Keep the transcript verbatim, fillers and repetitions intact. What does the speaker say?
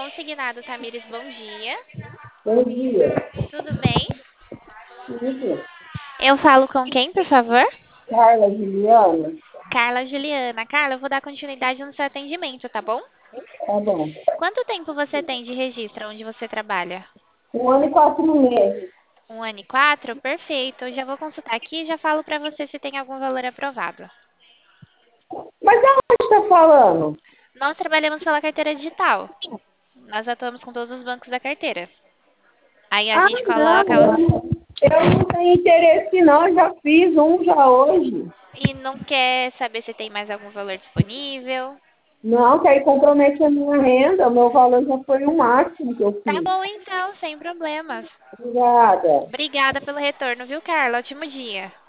Consignado Tamires, bom dia. Bom dia. Tudo bem? Tudo. Eu falo com quem, por favor? Carla Juliana? Carla Juliana. Carla, eu vou dar continuidade no seu atendimento, tá bom? Tá bom. Quanto tempo você tem de registro onde você trabalha? Um ano e quatro meses. Um ano e quatro? Perfeito. Eu já vou consultar aqui e já falo para você se tem algum valor aprovado. Mas aonde está falando? Nós trabalhamos pela carteira digital. Nós atuamos com todos os bancos da carteira. Aí a Ah, gente não. coloca os... Eu eu não tenho interesse, não. Eu já fiz um já hoje. E não quer saber se tem mais algum valor disponível. Não, que aí compromete a minha renda. O meu valor já foi o máximo que eu Tá fiz. bom então, sem problemas. Obrigada. Obrigada pelo retorno, viu, Carla? Ótimo dia.